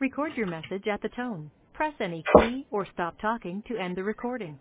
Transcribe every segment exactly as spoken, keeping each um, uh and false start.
Record your message at the tone. Press any key or stop talking to end the recording.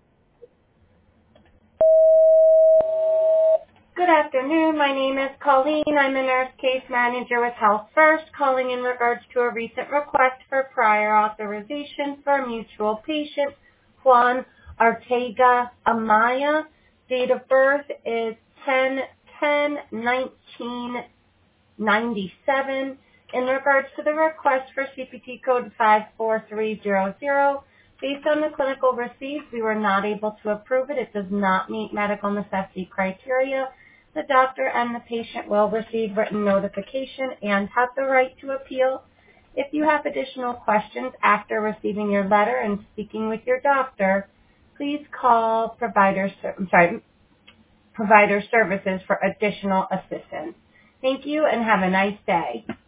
Good afternoon. My name is Colleen. I'm a nurse case manager with Health First, calling in regards to a recent request for prior authorization for a mutual patient, Juan Ortega Amaya. Date of birth is ten ten nineteen ninety-seven. In regards to the request for C P T code five four three zero zero, based on the clinical received, we were not able to approve it. It does not meet medical necessity criteria. The doctor and the patient will receive written notification and have the right to appeal. If you have additional questions after receiving your letter and speaking with your doctor, please call provider, I'm sorry, provider services for additional assistance. Thank you and have a nice day.